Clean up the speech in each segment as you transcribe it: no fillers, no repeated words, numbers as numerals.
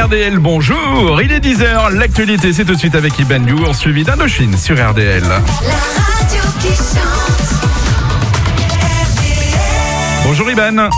RDL, bonjour, il est 10h, l'actualité c'est tout de suite avec Iban Nour, suivi d'Indochine sur RDL. La radio qui chante. Bonjour Iban.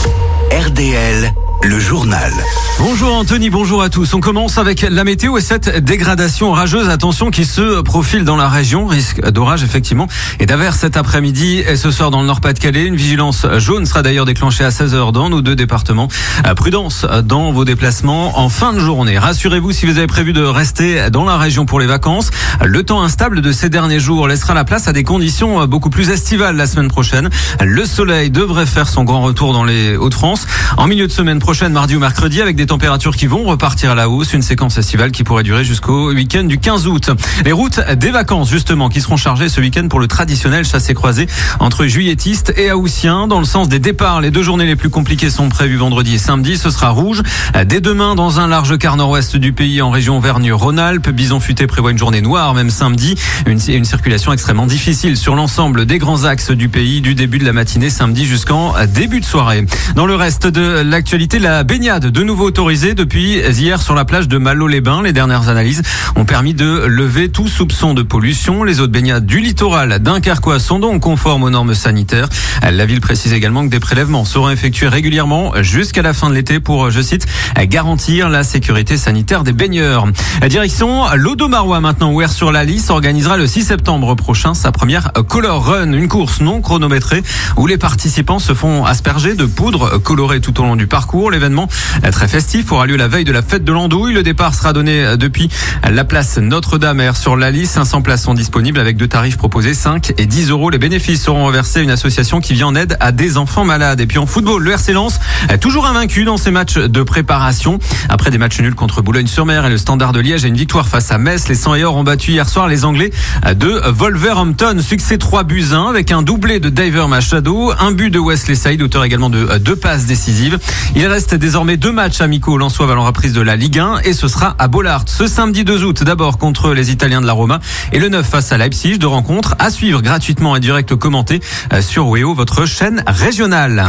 RDL, le journal. Bonjour Anthony, bonjour à tous. On commence avec la météo et cette dégradation orageuse, attention, qui se profile dans la région. Risque d'orage effectivement et d'averse cet après-midi et ce soir dans le Nord-Pas-de-Calais. Une vigilance jaune sera d'ailleurs déclenchée à 16h dans nos deux départements. Prudence dans vos déplacements en fin de journée. Rassurez-vous, si vous avez prévu de rester dans la région pour les vacances, le temps instable de ces derniers jours laissera la place à des conditions beaucoup plus estivales la semaine prochaine. Le soleil devrait faire son grand retour dans les Hauts-de-France en milieu de semaine prochaine, mardi ou mercredi, avec des températures qui vont repartir à la hausse, une séquence estivale qui pourrait durer jusqu'au week-end du 15 août. Les routes des vacances justement qui seront chargées ce week-end pour le traditionnel chassé-croisé entre Juilletistes et Haussien. Dans le sens des départs, les deux journées les plus compliquées sont prévues vendredi et samedi. Ce sera rouge. Dès demain, dans un large quart nord-ouest du pays, en région Auvergne-Rhône-Alpes, Bison Futé prévoit une journée noire, même samedi. Une circulation extrêmement difficile sur l'ensemble des grands axes du pays, du début de la matinée samedi jusqu'en début de soirée. Dans le reste de l'actualité, la baignade de nouveau autorisée depuis hier sur la plage de Malo-les-Bains. Les dernières analyses ont permis de lever tout soupçon de pollution. Les eaux de baignade du littoral dunkerquois sont donc conformes aux normes sanitaires. La ville précise également que des prélèvements seront effectués régulièrement jusqu'à la fin de l'été pour, je cite, garantir la sécurité sanitaire des baigneurs. Direction l'Audomarois maintenant, où Air sur la Lys organisera le 6 septembre prochain sa première Color Run, une course non chronométrée où les participants se font asperger de poudre colorée tout au long du parcours. L'événement très festif aura lieu la veille de la fête de l'Andouille. Le départ sera donné depuis la place Notre-Dame Air sur la Lys. 500 places sont disponibles avec deux tarifs proposés, 5 et 10 euros. Les bénéfices seront reversés à une association qui vient en aide à des enfants malades. Et puis en football, le RC Lens toujours invaincu dans ses matchs de préparation. Après des matchs nuls contre Boulogne-sur-Mer et le Standard de Liège et une victoire face à Metz, les 100 et or ont battu hier soir les Anglais de Wolverhampton. Succès 3-1 avec un doublé de Diver Machado, un but de Wesley Saïd, auteur également de 2 passes décisives. Il reste désormais 2 matchs amicaux lensois valant reprise de la Ligue 1 et ce sera à Bollaert ce samedi 2 août, d'abord contre les Italiens de la Roma et le 9 face à Leipzig. De rencontres à suivre gratuitement et direct commenté sur WEO, votre chaîne régionale.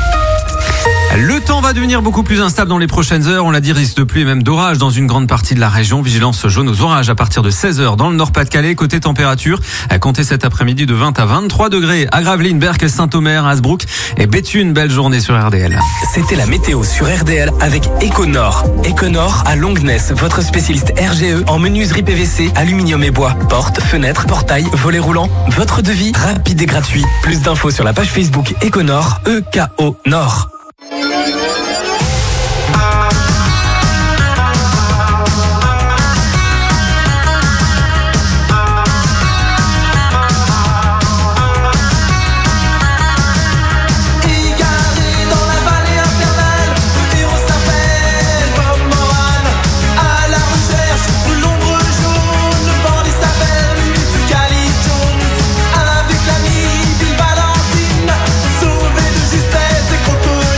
Le temps va devenir beaucoup plus instable dans les prochaines heures. On l'a dit, risque de pluie et même d'orage dans une grande partie de la région. Vigilance jaune aux orages à partir de 16h dans le Nord-Pas-de-Calais. Côté température, à compter cet après-midi de 20 à 23 degrés à Gravelines, Berck, Saint-Omer, Hasbrook et Béthune. Belle journée sur RDL. C'était la météo sur RDL avec Econor. Econor à Longnes, votre spécialiste RGE en menuiserie PVC, aluminium et bois. Portes, fenêtres, portails, volets roulants. Votre devis rapide et gratuit. Plus d'infos sur la page Facebook Econor, EKO Nord. Avec l'ami Bill Valentine, sauvé de justesse et crocodile.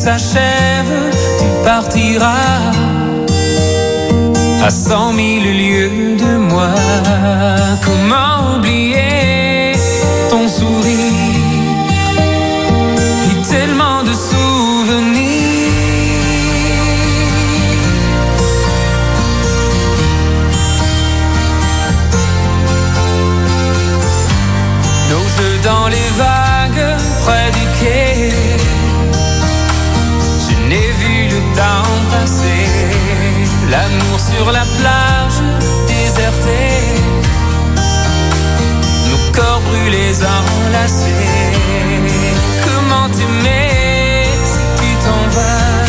s'achève, tu partiras à 100 000 lieues de moi. Comment oublier ton sourire et tellement de souvenirs. Nos jeux dans les vagues près du quai, je n'ai vu le temps passer. L'amour sur la plage désertée, nos corps brûlés enlacés. Comment t'aimer si tu t'en vas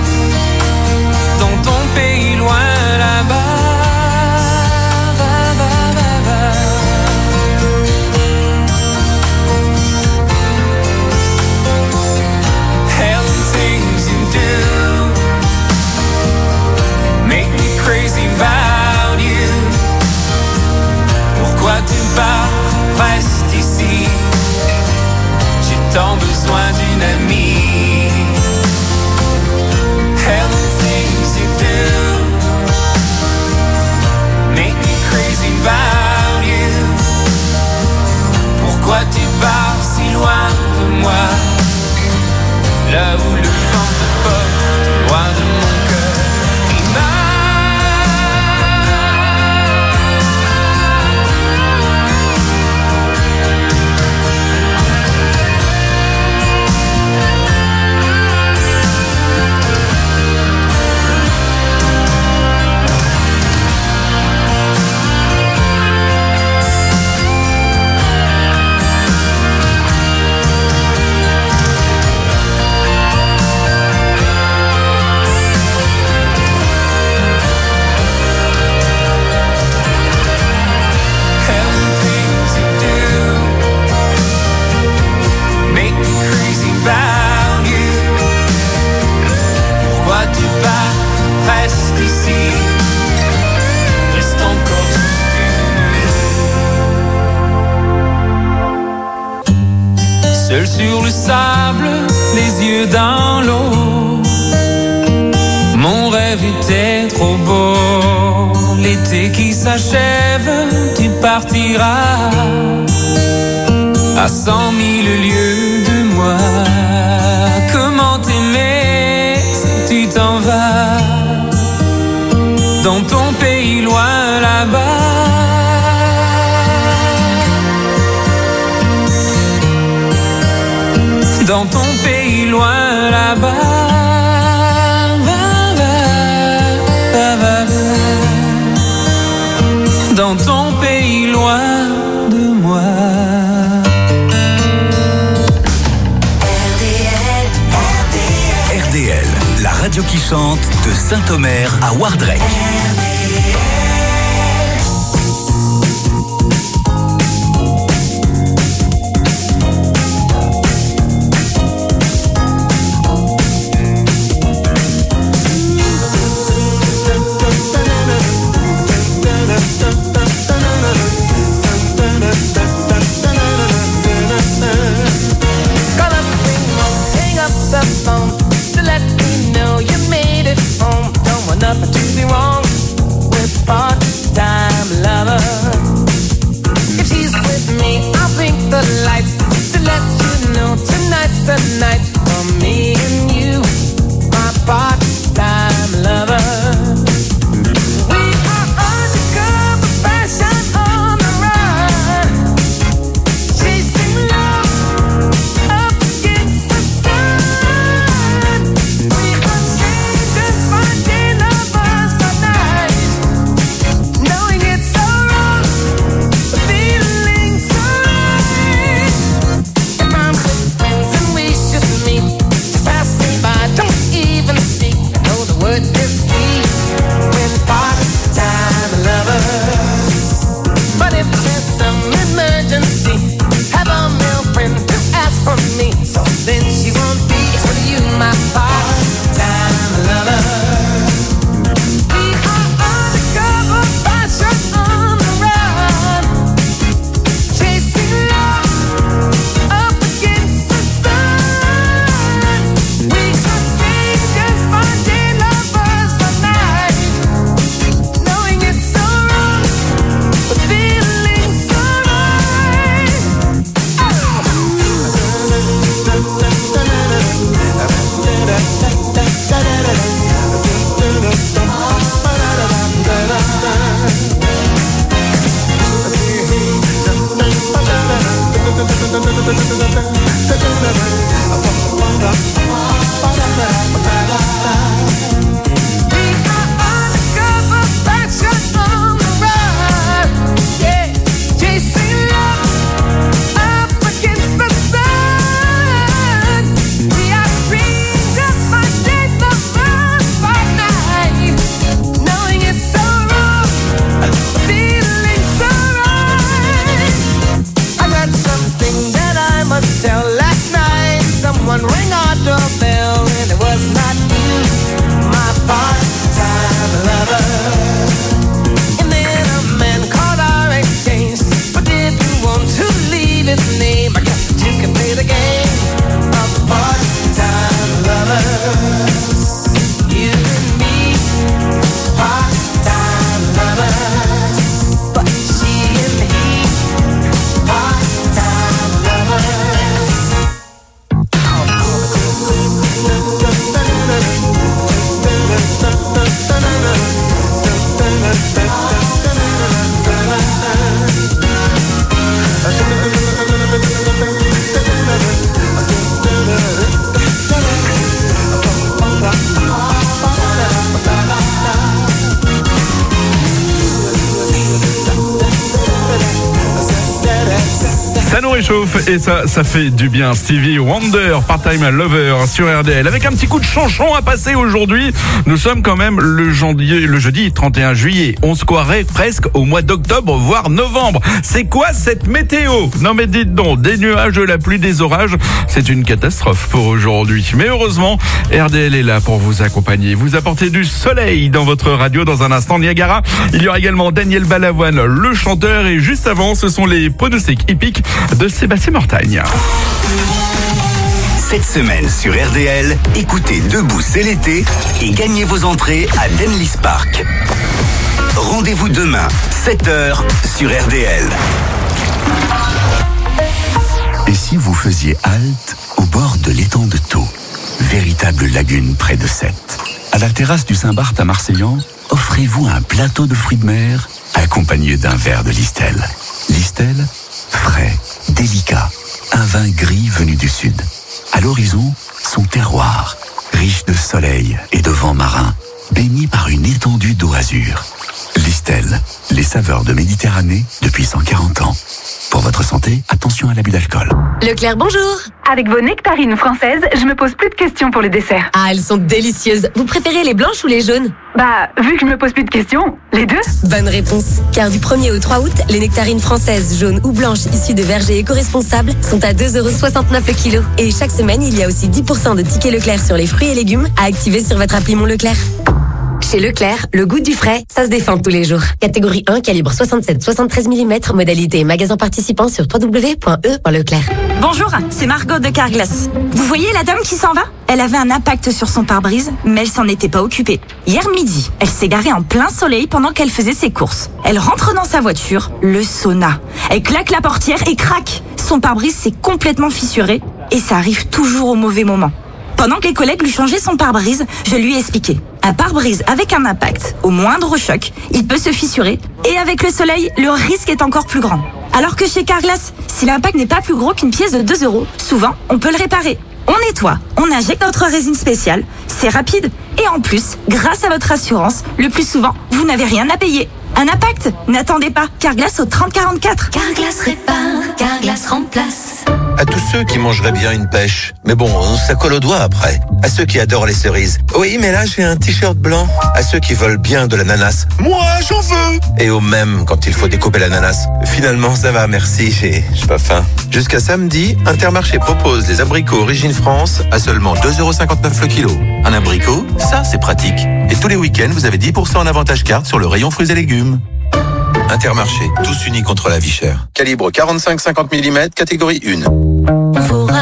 dans ton pays loin là-bas. Crazy about you. Pourquoi tu pars, reste ici. J'ai tant besoin d'une amie. Hell the things you do make me crazy about you. Pourquoi tu pars si loin de moi, là où le vent te porte, loin de mon cœur. Seul sur le sable, les yeux dans l'eau, mon rêve était trop beau. L'été qui s'achève, tu partiras à 100 000 lieues de moi. Comment t'aimer si tu t'en vas dans ton pays loin là-bas. Dans ton pays loin là-bas, dans ton pays loin de moi. RDL, la radio qui chante de Saint-Omer à Wardrek. Nothing to be wrong with part-time lover. If she's with me, I'll blink the lights to let you know tonight's the night for me and you, my part-time lover. We are undercover fashion on the run, chasing love up against the sun. Ça nous réchauffe et ça fait du bien. Stevie Wonder, Part-Time Lover sur RDL. Avec un petit coup de chanson à passer aujourd'hui. Nous sommes quand même le jeudi 31 juillet. On se croirait presque au mois d'octobre, voire novembre. C'est quoi cette météo? Non mais dites donc, des nuages, de la pluie, des orages. C'est une catastrophe pour aujourd'hui. Mais heureusement, RDL est là pour vous accompagner. Vous apporter du soleil dans votre radio. Dans un instant, Niagara. Il y aura également Daniel Balavoine, le chanteur. Et juste avant, ce sont les pronostics hippiques de Sébastien Mortagne. Cette semaine sur RDL, écoutez Debout, c'est l'été et gagnez vos entrées à Denlis Park. Rendez-vous demain, 7h sur RDL. Et si vous faisiez halte au bord de l'étang de Thau, véritable lagune près de Sète, à la terrasse du Saint-Barth à Marseillan, offrez-vous un plateau de fruits de mer accompagné d'un verre de Listel. Listel, frais, délicat, un vin gris venu du sud. À l'horizon, son terroir, riche de soleil et de vent marin, baigné par une étendue d'eau azur. Listel, les saveurs de Méditerranée depuis 140 ans. Pour votre santé, attention à l'abus d'alcool. Leclerc, bonjour. Avec vos nectarines françaises, je me pose plus de questions pour les desserts. Ah, elles sont délicieuses. Vous préférez les blanches ou les jaunes? Bah, vu que je me pose plus de questions, les deux. Bonne réponse. Car du 1er au 3 août, les nectarines françaises, jaunes ou blanches issues de vergers éco-responsables sont à 2,69€ le kilo. Et chaque semaine, il y a aussi 10% de tickets Leclerc sur les fruits et légumes à activer sur votre appli Mon Leclerc. Chez Leclerc, le goût du frais, ça se défend tous les jours. Catégorie 1, calibre 67-73 mm, modalité magasin participant sur www.e.leclerc. Bonjour, c'est Margot de Carglass. Vous voyez la dame qui s'en va? Elle avait un impact sur son pare-brise, mais elle s'en était pas occupée. Hier midi, elle s'est garée en plein soleil pendant qu'elle faisait ses courses. Elle rentre dans sa voiture, le sauna. Elle claque la portière et crac! Son pare-brise s'est complètement fissuré et ça arrive toujours au mauvais moment. Pendant que les collègues lui changeaient son pare-brise, je lui ai expliqué. Un pare-brise avec un impact, au moindre choc, il peut se fissurer. Et avec le soleil, le risque est encore plus grand. Alors que chez Carglass, si l'impact n'est pas plus gros qu'une pièce de 2€, souvent, on peut le réparer. On nettoie, on injecte notre résine spéciale, c'est rapide. Et en plus, grâce à votre assurance, le plus souvent, vous n'avez rien à payer. Un impact? N'attendez pas, Carglass au 3044. Carglass répare, Carglass remplace. À tous ceux qui mangeraient bien une pêche. Mais bon, ça colle aux doigts après. À ceux qui adorent les cerises. Oui, mais là, j'ai un t-shirt blanc. À ceux qui veulent bien de l'ananas. Moi, j'en veux. Et aux mêmes quand il faut découper l'ananas. Finalement, ça va, merci, j'ai pas faim. Jusqu'à samedi, Intermarché propose des abricots Origine France à seulement 2,59€ le kilo. Un abricot, ça, c'est pratique. Et tous les week-ends, vous avez 10% en avantage carte sur le rayon fruits et légumes. Intermarché, tous unis contre la vie chère. Calibre 45-50 mm, catégorie 1. Forama.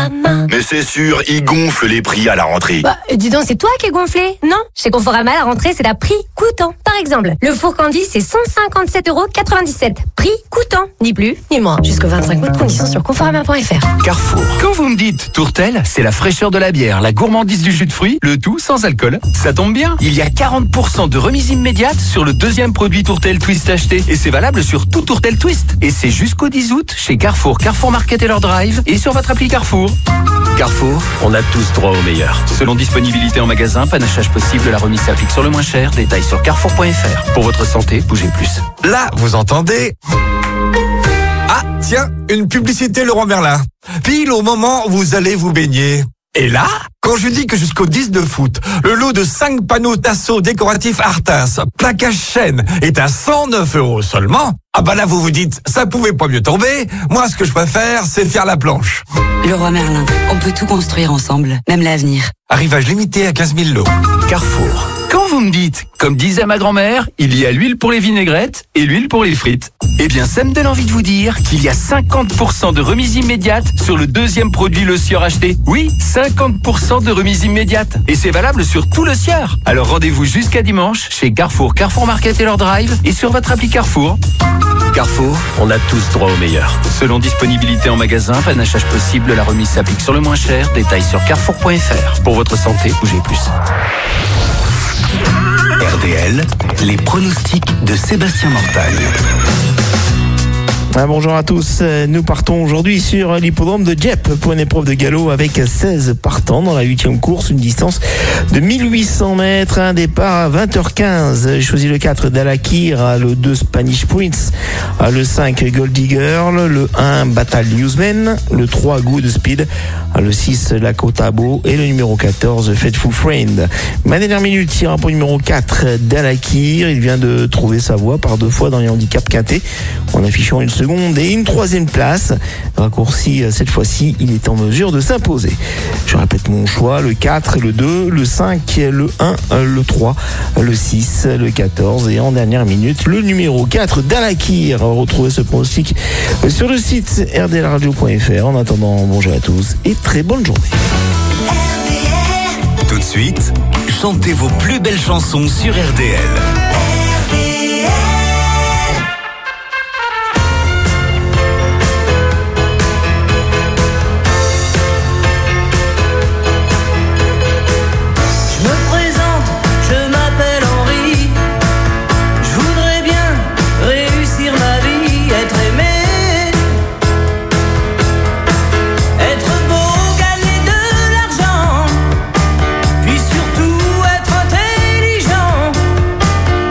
Mais c'est sûr, ils gonflent les prix à la rentrée. Bah, dis donc, c'est toi qui es gonflé, non? Chez Conforama, la rentrée, c'est à prix coûtant. Par exemple, le four Candy, c'est 157,97 €. Prix coûtant. Ni plus, ni moins. Jusqu'au 25 août, conditions sur conforama.fr. Carrefour. Quand vous me dites tourtelle, c'est la fraîcheur de la bière, la gourmandise du jus de fruits, le tout sans alcool. Ça tombe bien. Il y a 40% de remise immédiate sur le deuxième produit tourtelle Twist acheté. Et c'est valable sur tout tourtelle Twist. Et c'est jusqu'au 10 août chez Carrefour, Carrefour Market et leur drive et sur votre appli Carrefour. Carrefour, on a tous droit au meilleur. Selon disponibilité en magasin, panachage possible, la remise s'applique sur le moins cher. Détails sur carrefour.fr. Pour votre santé, bougez plus. Là, vous entendez? Ah, tiens, une publicité Leroy Merlin. Pile au moment où vous allez vous baigner. Et là, quand je dis que jusqu'au 19 août, le lot de 5 panneaux Tasso décoratifs Artas, plaquage chêne, est à 109 € seulement, ah bah là vous vous dites, ça pouvait pas mieux tomber, moi ce que je préfère, c'est faire la planche. Leroy Merlin, on peut tout construire ensemble, même l'avenir. Arrivage limité à 15 000 lots. Carrefour. Quand vous me dites, comme disait ma grand-mère, il y a l'huile pour les vinaigrettes et l'huile pour les frites. Eh bien, ça me donne envie de vous dire qu'il y a 50% de remise immédiate sur le deuxième produit Le Sieur acheté. Oui, 50% de remise immédiate. Et c'est valable sur tout Le Sieur. Alors rendez-vous jusqu'à dimanche chez Carrefour, Carrefour Market et leur drive et sur votre appli Carrefour. Carrefour, on a tous droit au meilleur. Selon disponibilité en magasin, panachage possible, la remise s'applique sur le moins cher. Détails sur carrefour.fr. Pour votre santé, bougez plus. RDL, les pronostics de Sébastien Mortagne. Bonjour à tous, nous partons aujourd'hui sur l'hippodrome de Dieppe pour une épreuve de galop avec 16 partants dans la 8e course, une distance de 1800 mètres, un départ à 20h15. J'ai choisi le 4 Dalakir, le 2 Spanish Prince, le 5 Goldie Girl, le 1 Battle Newsman, le 3 Good Speed, le 6 Lakota Beau et le numéro 14 Faithful Friend. Ma dernière minute ira pour le numéro 4 Dalakir, il vient de trouver sa voie par 2 fois dans les handicaps quintés en affichant une seconde et une 3e place. Raccourci cette fois-ci, il est en mesure de s'imposer. Je répète mon choix, le 4, le 2, le 5, le 1, le 3, le 6, le 14 et en dernière minute, le numéro 4 Dalakir. Retrouvez ce pronostic sur le site rdlradio.fr. En attendant, bonjour à tous et très bonne journée. Tout de suite, chantez vos plus belles chansons sur RDL. Puis surtout être intelligent.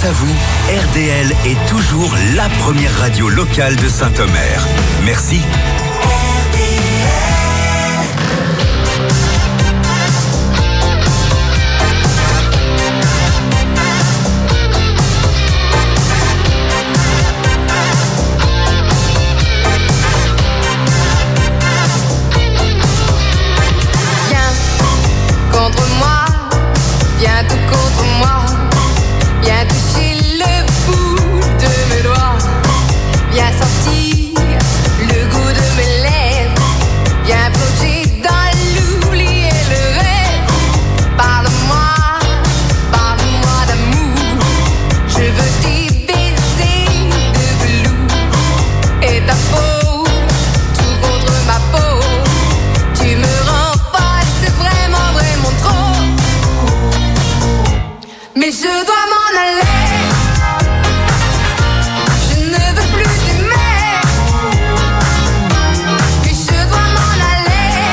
à vous, RDL est toujours la première radio locale de Saint-Omer. Merci. Contre moi, viens tout contre moi, viens toucher le bout de mes doigts, viens sentir le goût de mes lèvres, viens plonger dans l'oubli et le rêve. Parle-moi, parle-moi d'amour, je veux tes baisers de velours et ta peau, tout contre ma peau, tu me rends folle, c'est vraiment trop. Mais je dois m'en aller, je ne veux plus t'aimer. Mais je dois m'en aller,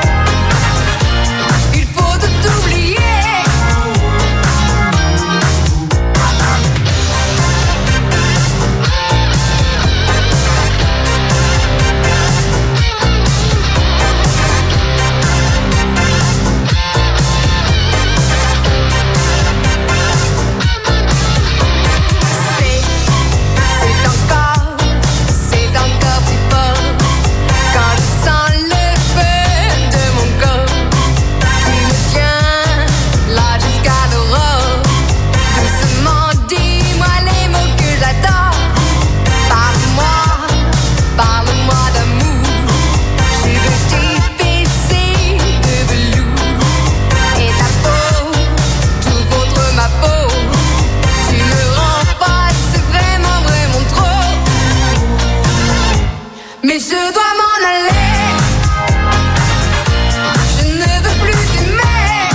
il faut tout oublier. C'est encore plus fort quand je sens le feu de mon corps qui me tient là jusqu'à l'aurore. Doucement, dis-moi les mots que j'adore. Parle-moi, parle-moi d'amour, je veux tes baisers de velours et ta peau, tout contre ma peau, tu me rends folle, c'est vraiment trop. Mais je dois m'en aller, je ne veux plus t'aimer.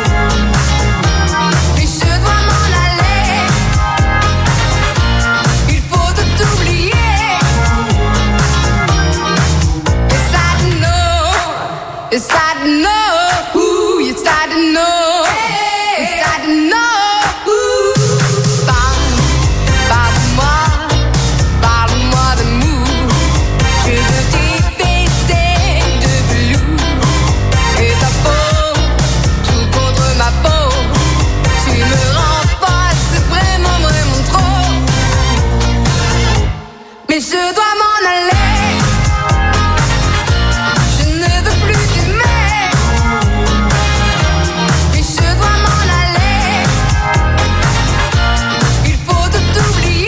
Mais je dois m'en aller, il faut tout oublier. Yes, I know, yes, I know, ooh, yes, I know, yes, I know, ooh. Parle-moi, parle-moi d'amour, je veux tes baisers de velours et ta peau, tout contre ma peau, tu me rends folle, c'est vraiment trop. Mais je dois m'en aller, je ne veux plus t'aimer. Mais je dois m'en aller, il faut tout oublier.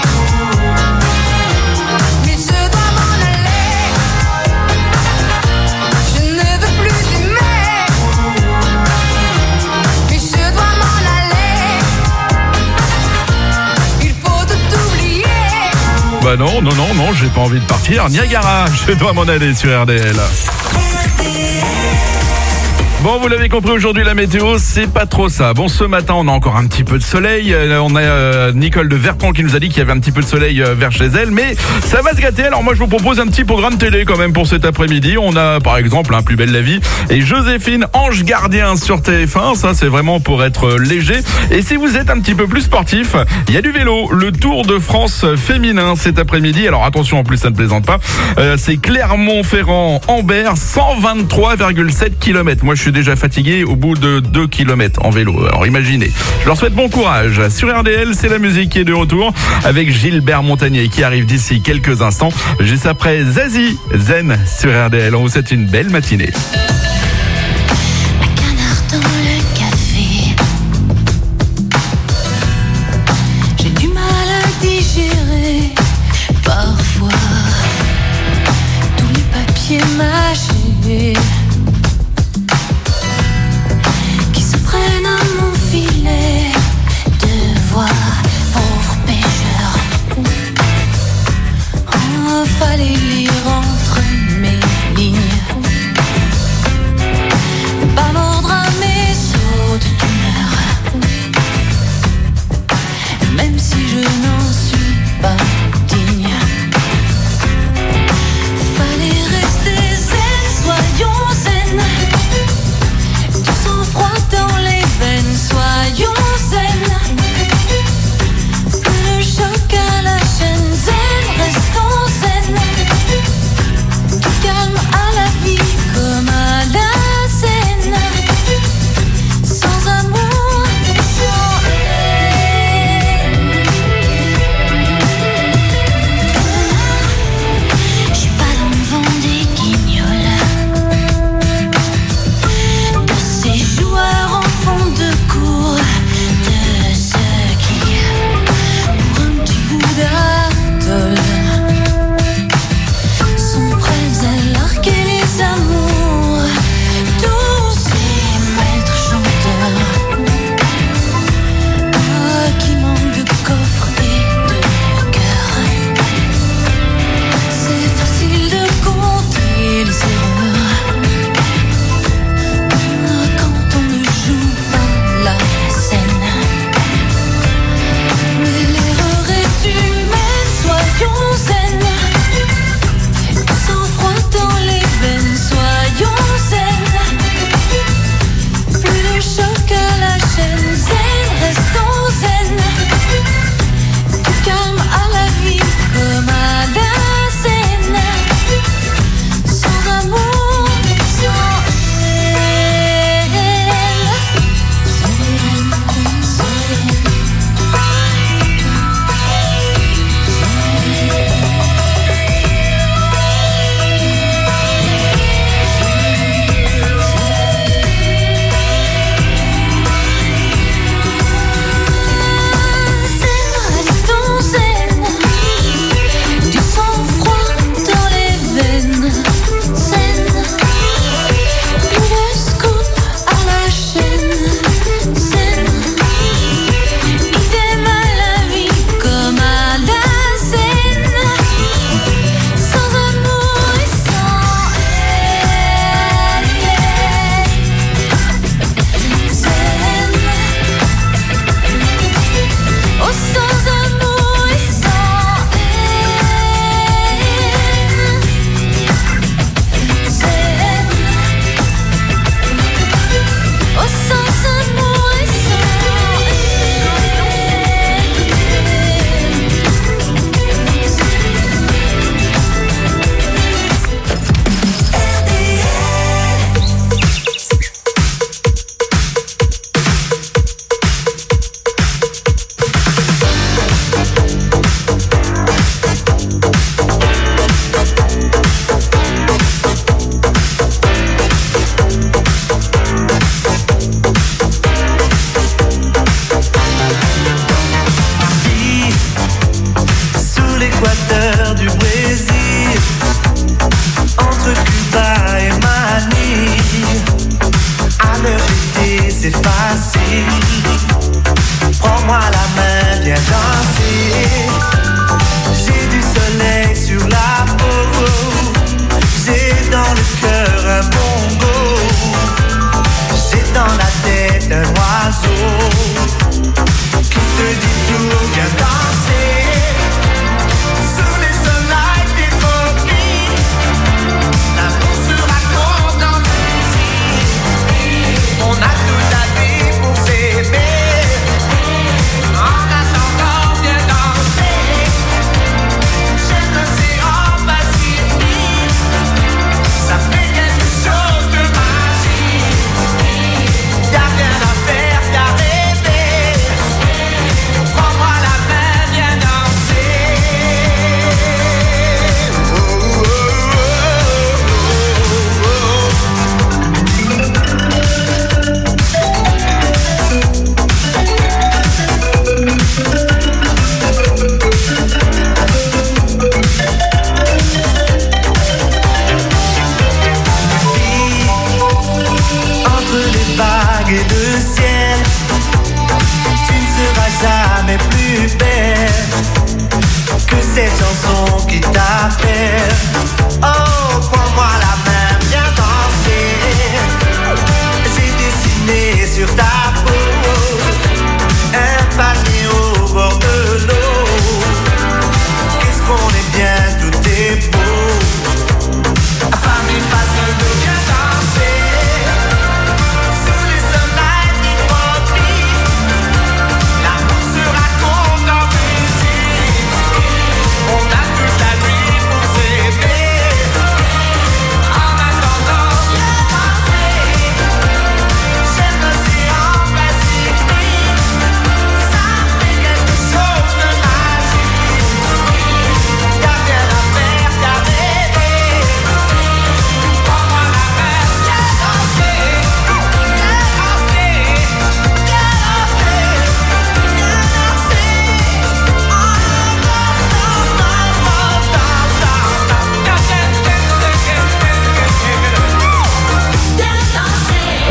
Mais je dois m'en aller, je ne veux plus t'aimer. Mais je dois m'en aller, il faut tout oublier. Bah non, j'ai pas envie de partir. Niagara, je dois m'en aller sur RDL. Bon, vous l'avez compris, aujourd'hui la météo, c'est pas trop ça. Bon, ce matin, on a encore un petit peu de soleil. On a Nicole de Verpont qui nous a dit qu'il y avait un petit peu de soleil vers chez elle, mais ça va se gâter. Alors moi, je vous propose un petit programme télé quand même pour cet après-midi. On a par exemple Plus belle la vie et Joséphine, Ange gardien sur TF1. Ça, c'est vraiment pour être léger. Et si vous êtes un petit peu plus sportif, il y a du vélo. Le Tour de France féminin cet après-midi. Alors attention, en plus, ça ne plaisante pas. C'est Clermont-Ferrand-Ambert, 123,7 km. Moi, je suis déjà fatigué au bout de 2 km en vélo. Alors imaginez. Je leur souhaite bon courage. Sur RDL, c'est la musique qui est de retour avec Gilbert Montagnier qui arrive d'ici quelques instants. Juste après Zazie, Zen sur RDL. On vous souhaite une belle matinée. Dans le café, j'ai du mal à digérer parfois tous les papiers mâchés qui se prennent à mon filet de voix, pauvre pêcheur. Oh, fallait lire entre mes lignes. Pas mordre à mes sauts d'humeur, même si je n'en suis pas digne. Fallait rester zen, soyons zen.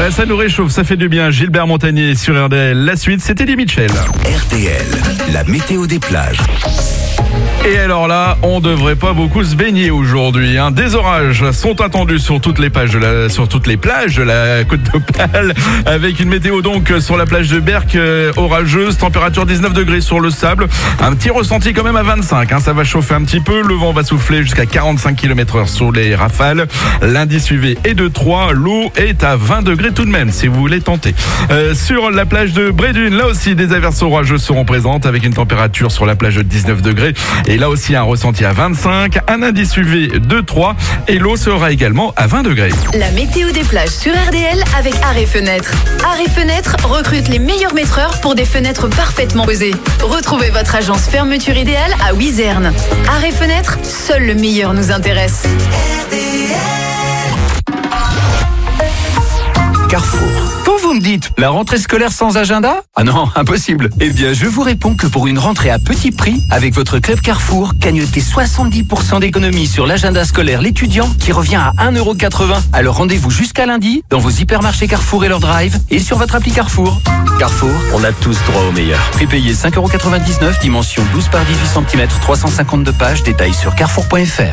Ça nous réchauffe, ça fait du bien. Gilbert Montagnier sur RDL. La suite, c'était Eddie Mitchell. RDL, la météo des plages. Et alors là, on devrait pas beaucoup se baigner aujourd'hui. Des orages sont attendus sur toutes les plages de la Côte d'Opale, avec une météo donc sur la plage de Berck orageuse, température 19 degrés sur le sable, un petit ressenti quand même à 25. Ça va chauffer un petit peu, le vent va souffler jusqu'à 45 km/h sur les rafales. L'indice UV est de 3, l'eau est à 20 degrés tout de même, si vous voulez tenter. Sur la plage de Brédune, là aussi des averses orageuses seront présentes, avec une température sur la plage de 19 degrés. Et là aussi un ressenti à 25, un indice UV de 3 et l'eau sera également à 20 degrés. La météo des plages sur RDL avec Arrêt Fenêtre. Arrêt Fenêtre recrute les meilleurs maîtreurs pour des fenêtres parfaitement posées. Retrouvez votre agence fermeture idéale à Wizerne. Arrêt Fenêtre, seul le meilleur nous intéresse. Carrefour. Quand vous me dites la rentrée scolaire sans agenda? Ah non, impossible. Eh bien, je vous réponds que pour une rentrée à petit prix, avec votre club Carrefour, gagnez 70% d'économie sur l'agenda scolaire l'étudiant qui revient à 1,80€. Alors rendez-vous jusqu'à lundi dans vos hypermarchés Carrefour et leur drive et sur votre appli Carrefour. Carrefour, on a tous droit au meilleur. Prix payé 5,99€, dimension 12 par 18 cm, 352 pages, détails sur carrefour.fr.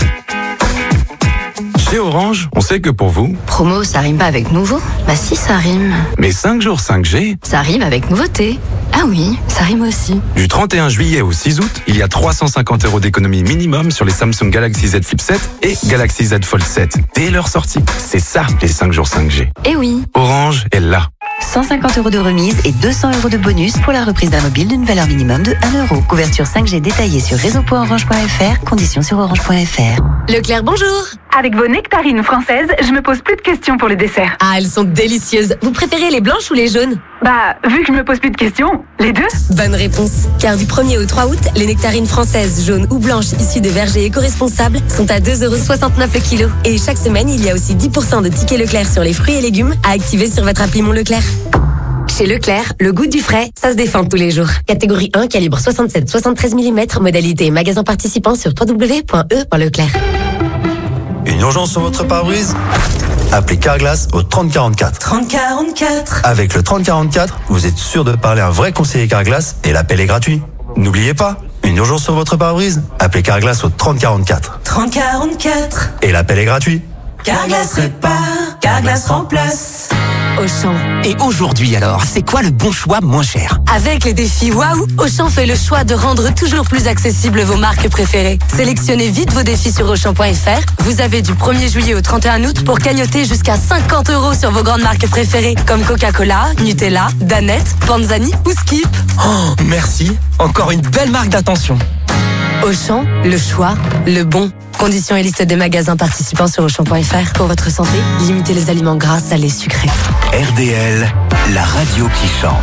Chez Orange, on sait que pour vous... Promo, ça rime pas avec nouveau? Bah si, ça rime. Mais 5 jours 5G... Ça rime avec nouveauté. Ah oui, ça rime aussi. Du 31 juillet au 6 août, il y a 350€ d'économie minimum sur les Samsung Galaxy Z Flip 7 et Galaxy Z Fold 7. Dès leur sortie. C'est ça, les 5 jours 5G. Eh oui. Orange est là. 150€ de remise et 200€ de bonus pour la reprise d'un mobile d'une valeur minimum de 1€. Couverture 5G détaillée sur réseau.orange.fr, conditions sur orange.fr. Leclerc, bonjour. Avec vos nectarines françaises, je me pose plus de questions pour les desserts. Ah, elles sont délicieuses. Vous préférez les blanches ou les jaunes? Bah, vu que je me pose plus de questions, les deux. Bonne réponse. Car du 1er au 3 août, les nectarines françaises, jaunes ou blanches issues de vergers éco-responsables sont à 2,69€ le kilo. Et chaque semaine, il y a aussi 10% de tickets Leclerc sur les fruits et légumes à activer sur votre appli Mon Leclerc. Chez Leclerc, le goût du frais, ça se défend tous les jours. Catégorie 1, calibre 67-73 mm, modalité magasin participant sur www.e.leclerc. Une urgence sur votre pare-brise? Appelez Carglass au 3044. 3044. Avec le 3044, vous êtes sûr de parler à un vrai conseiller Carglass et l'appel est gratuit. N'oubliez pas, une urgence sur votre pare-brise? Appelez Carglass au 3044. 3044. Et l'appel est gratuit. Carglass répare, Carglass remplace. Auchan. Et aujourd'hui alors, c'est quoi le bon choix moins cher? Avec les défis Waouh, Auchan fait le choix de rendre toujours plus accessibles vos marques préférées. Sélectionnez vite vos défis sur Auchan.fr. Vous avez du 1er juillet au 31 août pour cagnoter jusqu'à 50€ sur vos grandes marques préférées comme Coca-Cola, Nutella, Danette, Panzani ou Skip. Oh, merci. Encore une belle marque d'attention. Auchan, le choix, le bon. Conditions et liste des magasins participants sur Auchan.fr. Pour votre santé, limitez les aliments gras, salés, sucrés. RDL, la radio qui chante.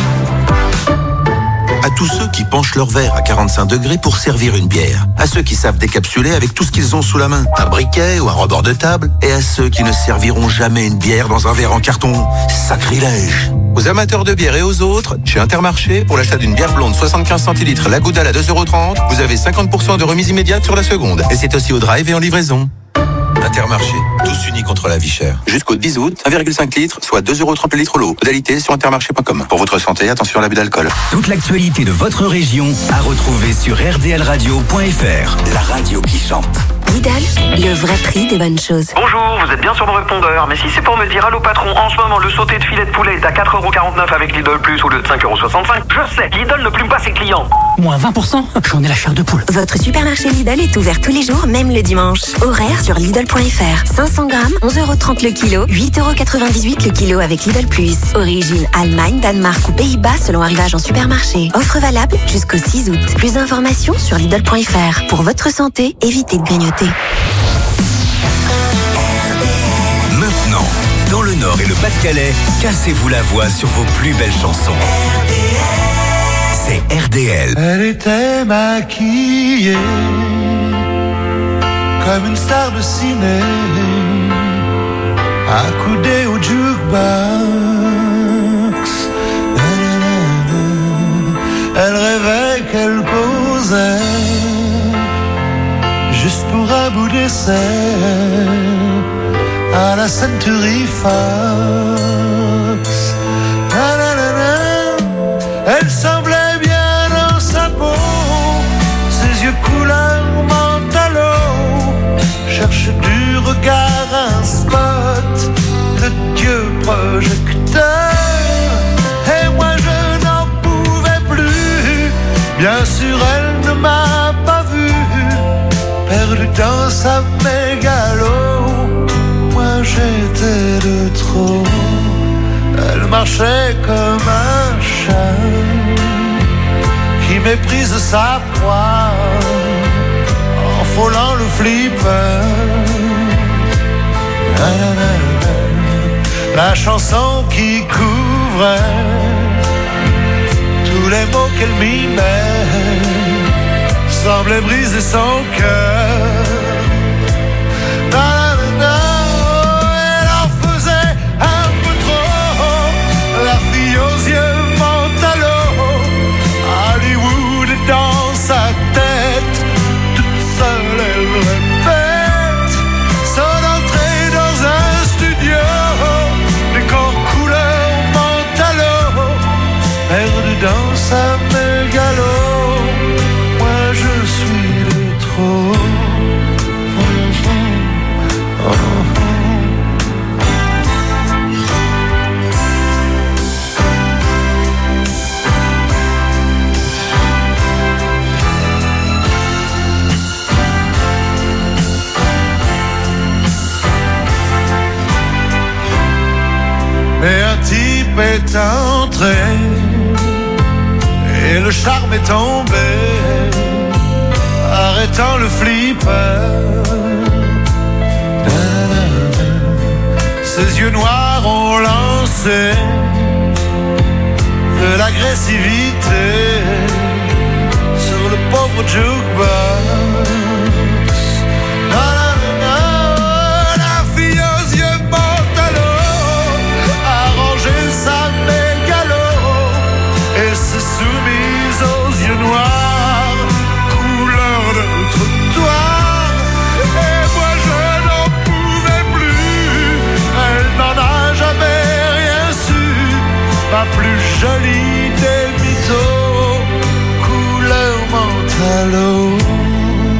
À tous ceux qui penchent leur verre à 45 degrés pour servir une bière. À ceux qui savent décapsuler avec tout ce qu'ils ont sous la main. Un briquet ou un rebord de table. Et à ceux qui ne serviront jamais une bière dans un verre en carton. Sacrilège. Aux amateurs de bière et aux autres, chez Intermarché, pour l'achat d'une bière blonde 75 centilitres, la Goudal à 2,30€, vous avez 50% de remise immédiate sur la seconde. Et c'est aussi au drive et en livraison. Intermarché, tous unis contre la vie chère. Jusqu'au 10 août, 1,5 litre, soit 2,30€ le litre l'eau. Modalité sur intermarché.com. Pour votre santé, attention à l'abus d'alcool. Toute l'actualité de votre région à retrouver sur rdlradio.fr. La radio qui chante. Lidl, le vrai prix des bonnes choses. Bonjour, vous êtes bien sur mon répondeur, mais si c'est pour me dire allô patron, en ce moment le sauté de filet de poulet est à 4,49€ avec Lidl Plus au lieu de 5,65€, je sais, Lidl ne plume pas ses clients. Moins 20%? J'en ai la chair de poule. Votre supermarché Lidl est ouvert tous les jours, même le dimanche. Horaire sur Lidl.fr. 500 grammes, 11,30€ le kilo, 8,98€ le kilo avec Lidl Plus. Origine Allemagne, Danemark ou Pays-Bas selon arrivage en supermarché. Offre valable jusqu'au 6 août. Plus d'informations sur Lidl.fr. Pour votre santé, évitez de grignoter. Maintenant, dans le Nord et le Pas-de-Calais, cassez-vous la voix sur vos plus belles chansons. C'est RDL. Elle était maquillée comme une star de ciné, accoudée au jukebox. Elle rêvait qu'elle posait juste pour un bout d'essai à la Century Fox. Elle semblait bien dans sa peau, ses yeux couleur mentalo. Cherche du regard un spot, le Dieu projecteur. Et moi je n'en pouvais plus, bien sûr elle ne m'a pas vu, perdu dans sa mégalo. Moi j'étais de trop. Elle marchait comme un chat qui méprise sa proie en frôlant le flipper. La chanson qui couvrait tous les mots qu'elle mimait semblait briser son cœur. Dans sa tête, toute seule elle répète son entrée dans un studio, décor couleur mentalo, perdu dans sa mégalo. Moi je suis de trop. Et un type est entré et le charme est tombé, arrêtant le flipper. Ses yeux noirs ont lancé de l'agressivité sur le pauvre jukebox. La fille aux yeux mentalo sa mégalo et s'est soumise aux yeux noirs, couleur de trottoir. Et moi je n'en pouvais plus, elle n'en a jamais rien su, pas plus jolie des mythos, couleur mentalo.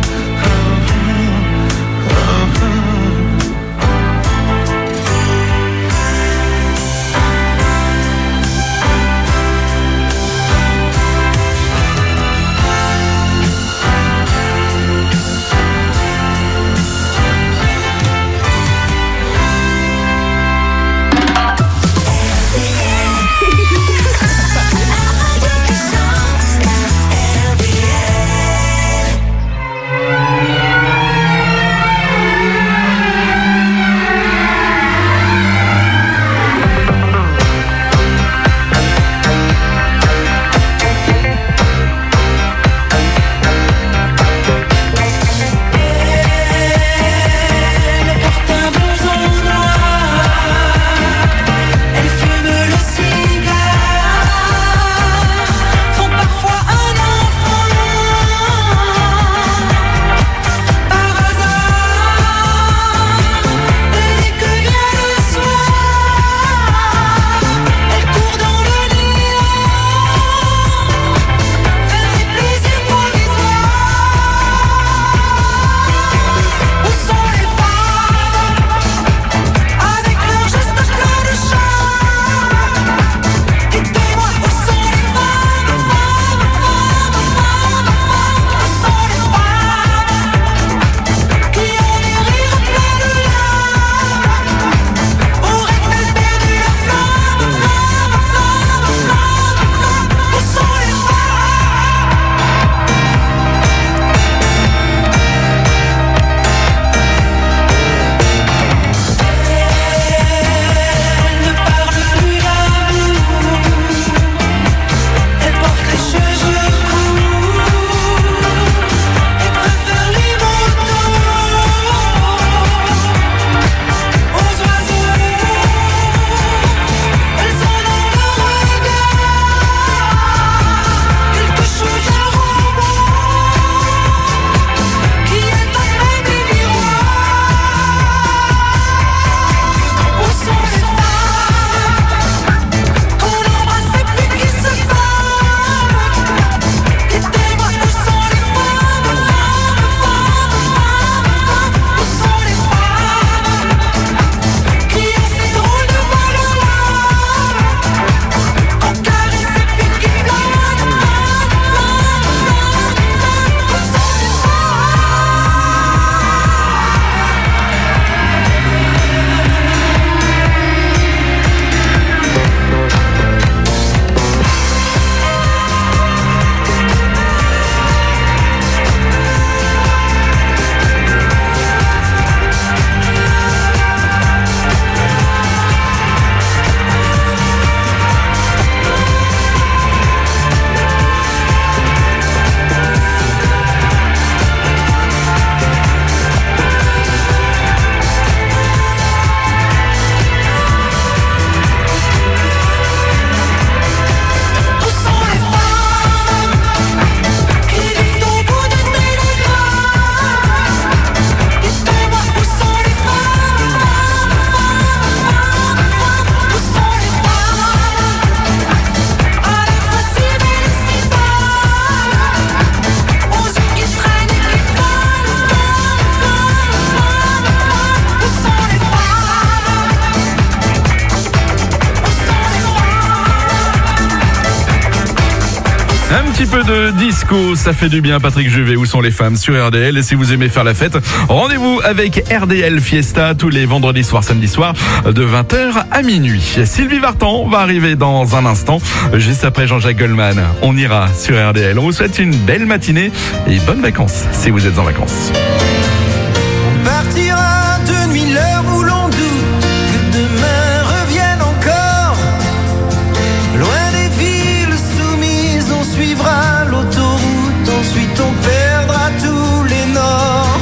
petit peu de disco, ça fait du bien. Patrick Juvet, où sont les femmes sur RDL? Et si vous aimez faire la fête, rendez-vous avec RDL Fiesta tous les vendredis soirs, samedi soir, de 20h à minuit. Sylvie Vartan va arriver dans un instant, juste après Jean-Jacques Goldman. On ira sur RDL. On vous souhaite une belle matinée et bonnes vacances si vous êtes en vacances. On partira de nuit l'heure où l'on doute que demain revienne encore. Loin des villes soumises, on suivra l'autoroute. Ensuite on perdra tous les nords.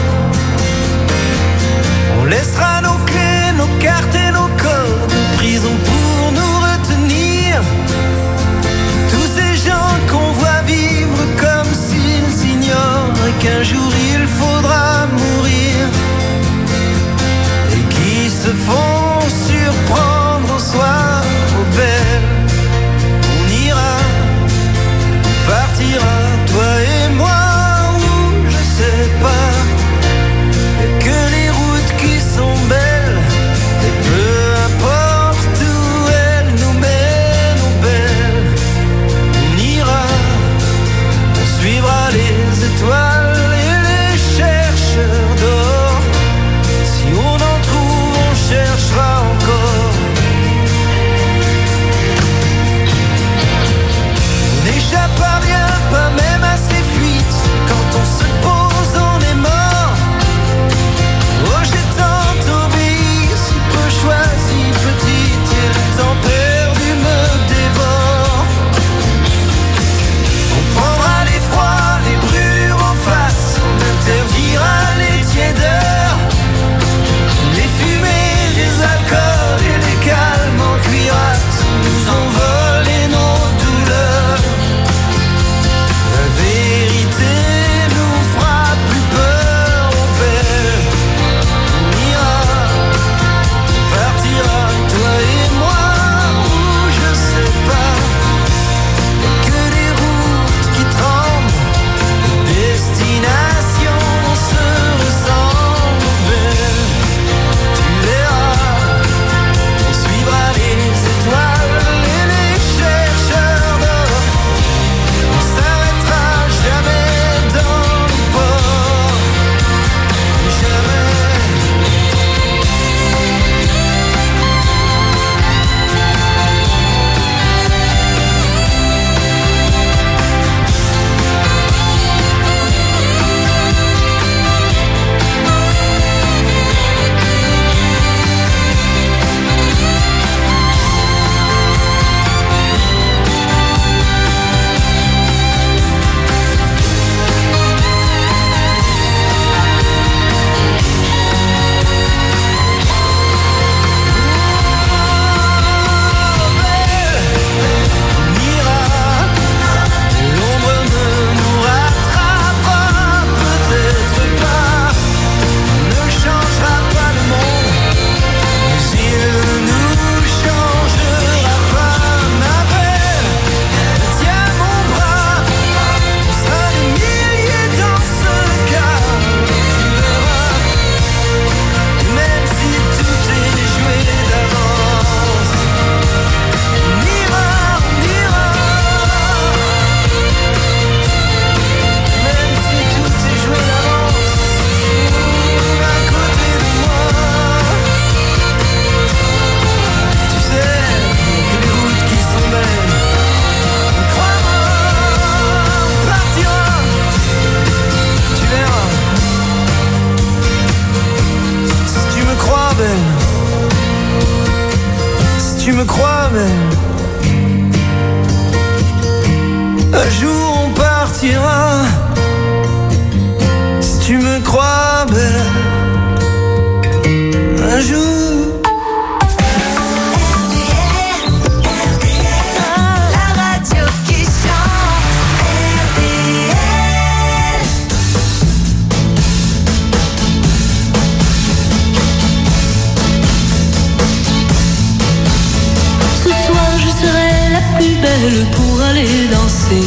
On laissera nos clés, nos cartes et nos codes de prison pour nous retenir. Tous ces gens qu'on voit vivre comme s'ils ignorent qu'un jour il faudra mourir. Et qui se font surprendre au soir au bel. On ira, on partira, toi et moi, où je sais pas. Y'a que les routes qui sont belles, et peu importe où elles nous mènent, nos belles. On ira, on suivra les étoiles et les chercheurs d'or. Si on en trouve, on cherchera encore. On n'échappe à rien, pas même à ces fuites. Quand on se pose, on est mort. Oh, j'ai tant obéi, si peu choisi, petite, et le temps perdu me dévore. On prendra les froids, les brûlures en face, on interdira les tiédeurs, les fumées, les alcools et les calmes en cuirasse, nous envoler nos douleurs. La vérité nous fera plus peur, mon père. On ira, on partira, toi et moi, où je sais pas. Y'a que des routes qui tremblent, les destinations se ressemblent, belle. Tu verras, on suivra les étoiles et les chercheurs d'or. On s'arrêtera jamais dans le port, jamais. L'ombre ne nous rattrapera peut-être pas, ne changera pas le monde, mais il nous changera pas, ma belle. Tiens mon bras, on sera des milliers dans ce cas, tu verras, même si tout est joué d'avance. On ira, même si tout est joué d'avance, à côté de moi. Tu sais, que les routes qui sont belles. On croira, on partira, tu verras. Si tu me crois belle, si tu me crois belle, un jour on partira. Si tu me crois belle, un jour. La radio qui chante, RDL. Ce soir je serai la plus belle pour aller danser.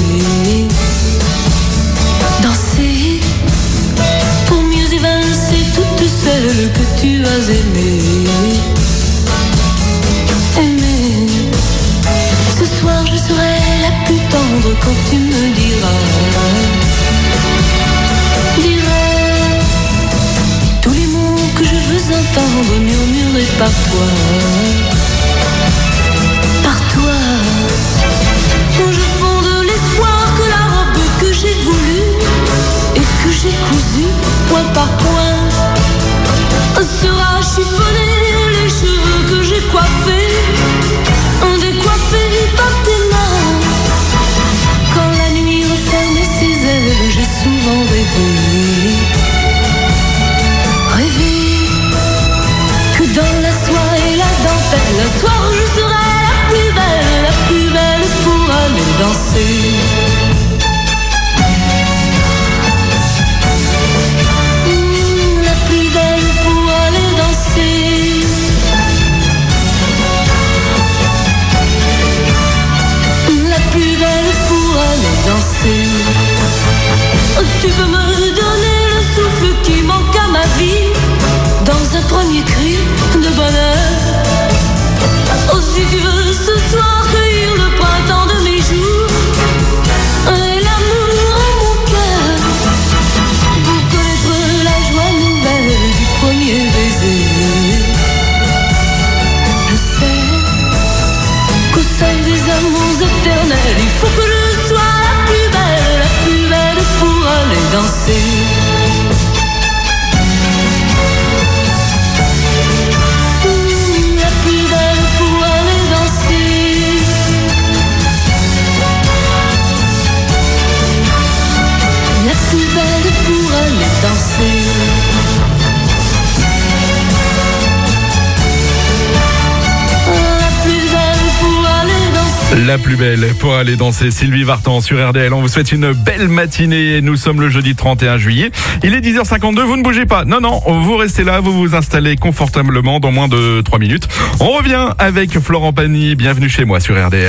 Danser pour mieux évincer toutes celles que tu as aimées. Aimées. Ce soir je serai la plus tendre quand tu me diras toi. Par toi, je fonde l'espoir que la robe que j'ai voulue et que j'ai cousue point par point sera chiffonnée, les cheveux que j'ai coiffés, décoiffés par tes mains. Quand la nuit referme ses ailes, j'ai souvent rêvé que dans la soie et la dentelle, un soir je serai la plus belle pour aller danser. La plus belle pour aller danser. La plus belle pour aller danser. Tu peux me donner le souffle qui manque à ma vie, dans un premier cri de bonheur. Oh, si tu veux ce soir cueillir le printemps de mes jours et l'amour en mon cœur, pour connaître la joie nouvelle du premier baiser. Je sais qu'au sein des amours éternels, il faut que je sois la plus belle pour aller danser. La plus belle pour aller danser, Sylvie Vartan sur RDL. On vous souhaite une belle matinée. Nous sommes le jeudi 31 juillet. Il est 10h52, vous ne bougez pas. Non, vous restez là, vous vous installez confortablement dans moins de 3 minutes. On revient avec Florent Pagny. Bienvenue chez moi sur RDL.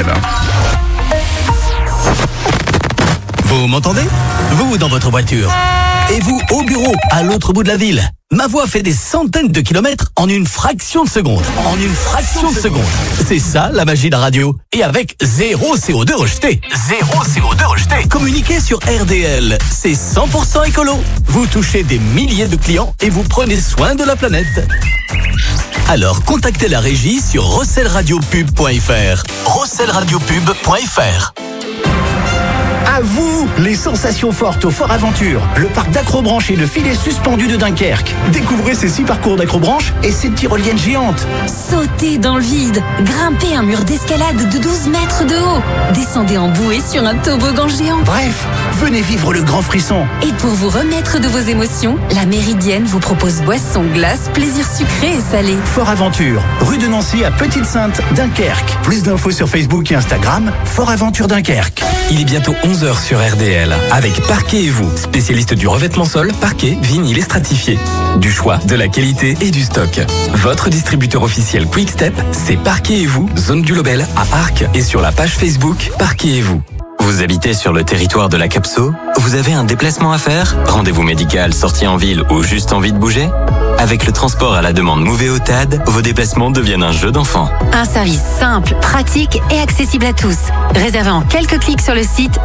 Vous m'entendez? Vous dans votre voiture. Et vous au bureau, à l'autre bout de la ville. Ma voix fait des centaines de kilomètres en une fraction de seconde. C'est ça la magie de la radio. Et avec zéro CO2 rejeté. Communiquez sur RDL. C'est 100% écolo. Vous touchez des milliers de clients et vous prenez soin de la planète. Alors contactez la régie sur rosselradiopub.fr. À vous, les sensations fortes au Fort Aventure, le parc d'acrobranche et de filets suspendus de Dunkerque. Découvrez ces 6 parcours d'acrobranche et ces tyroliennes géantes. Sautez dans le vide, grimpez un mur d'escalade de 12 mètres de haut, descendez en bouée sur un toboggan géant. Bref, venez vivre le grand frisson. Et pour vous remettre de vos émotions, la Méridienne vous propose boissons, glaces, plaisirs sucrés et salés. Fort Aventure, rue de Nancy à Petite-Sainte, Dunkerque. Plus d'infos sur Facebook et Instagram, Fort Aventure Dunkerque. Il est bientôt 11h sur RDL avec Parquet et vous, spécialiste du revêtement sol, parquet, vinyle et stratifié. Du choix, de la qualité et du stock. Votre distributeur officiel Quick Step, c'est Parquet et vous, zone du Lobel à Arc et sur la page Facebook Parquet et vous. Vous habitez sur le territoire de la Capso? Vous avez un déplacement à faire? Rendez-vous médical, sortie en ville ou juste envie de bouger? Avec le transport à la demande Moveo TAD, vos déplacements deviennent un jeu d'enfant. Un service simple, pratique et accessible à tous. Réservé en quelques clics sur le site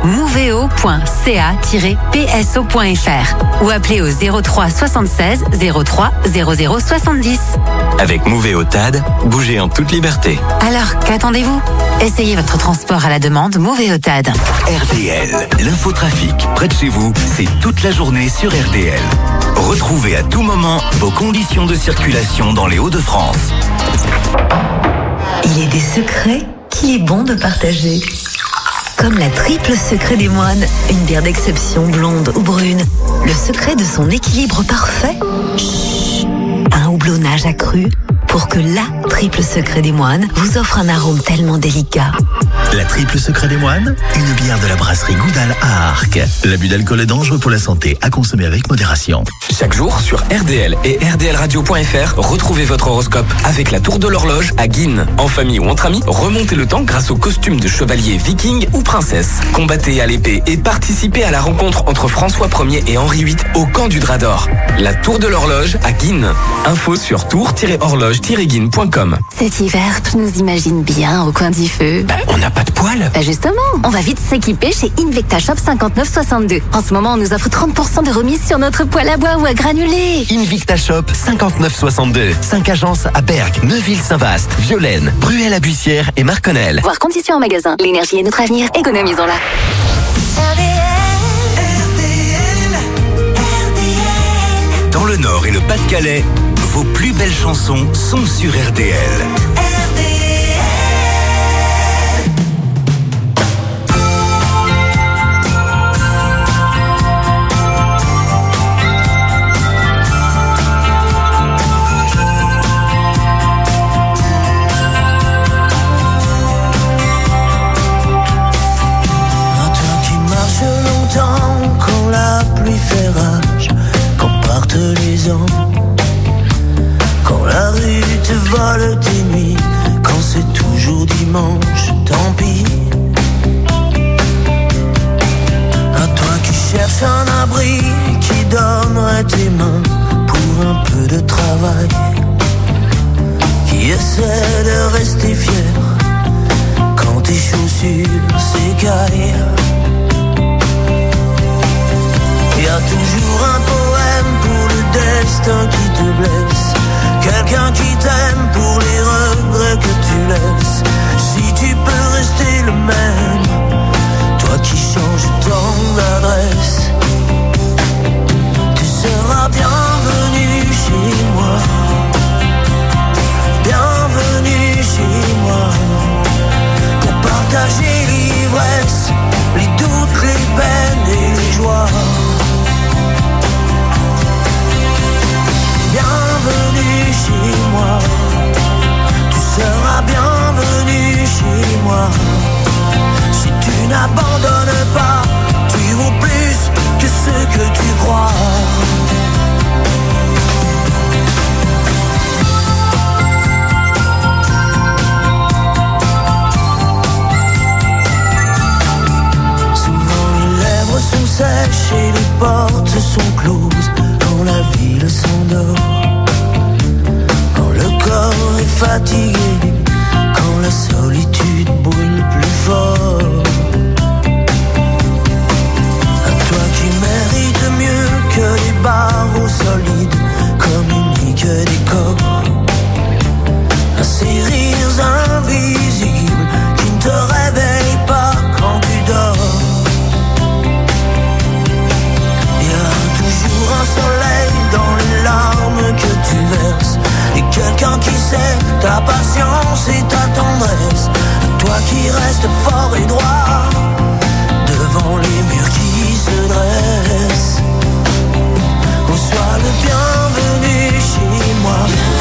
moveo.ca-pso.fr ou appelez au 03 76 03 00 70. Avec Moveo TAD, bougez en toute liberté. Alors, qu'attendez-vous? Essayez votre transport à la demande Moveo TAD. RDL, l'infotrafic près de chez vous, c'est toute la journée sur RDL. Retrouvez à tout moment vos conditions de circulation dans les Hauts-de-France. Il est des secrets qu'il est bon de partager. Comme la triple secret des moines, une bière d'exception blonde ou brune. Le secret de son équilibre parfait. Chut, un houblonnage accru pour que la triple secret des moines vous offre un arôme tellement délicat. La triple secret des moines, une bière de la brasserie Goudal à Arc. L'abus d'alcool est dangereux pour la santé, à consommer avec modération. Chaque jour sur RDL et RDLradio.fr, retrouvez votre horoscope avec la tour de l'horloge à Guînes. En famille ou entre amis, remontez le temps grâce au costume de chevalier viking ou princesse. Combattez à l'épée et participez à la rencontre entre François Ier et Henri VIII au camp du Drap d'Or. La tour de l'horloge à Guînes. Info sur tour-horloge-guînes.com. Cet hiver, tu nous imagines bien au coin du feu. On n'a pas pas de poils? Bah justement, on va vite s'équiper chez Invicta Shop 5962. En ce moment, on nous offre 30% de remise sur notre poêle à bois ou à granulés. Invicta Shop 5962. 5 agences à Berck, Neuville-Saint-Vaast, Violaine, Bruel-à-Bussière et Marconel. Voir conditions en magasin. L'énergie est notre avenir. Économisons-la. Dans le Nord et le Pas-de-Calais, vos plus belles chansons sont sur RDL. Quand la pluie fait rage, quand partent les ans, quand la rue te vole tes nuits, quand c'est toujours dimanche, tant pis. À toi qui cherches un abri, qui donnerait tes mains pour un peu de travail, qui essaie de rester fier quand tes chaussures s'écaillent. Y a toujours un poème pour le destin qui te blesse, quelqu'un qui t'aime pour les regrets que tu laisses. Si tu peux rester le même, toi qui changes tant d'adresse, tu seras bienvenu chez moi, bienvenue chez moi, pour partager l'ivresse, les doutes, les peines et les joies. Bienvenue chez moi, tu seras bienvenu chez moi. Si tu n'abandonnes pas, tu vaux plus que ce que tu crois. Souvent les lèvres sont sèches et les portes sont closes quand la ville s'endort, quand le corps est fatigué, quand la solitude brûle plus fort. À toi qui mérites mieux que les barreaux solides, communiquent des corps, à ces rires invisibles qui ne te réveillent pas quand tu dors. Toujours un soleil dans les larmes que tu verses, et quelqu'un qui sait ta patience et ta tendresse. Toi qui restes fort et droit devant les murs qui se dressent. Qu'on soit le bienvenu chez moi.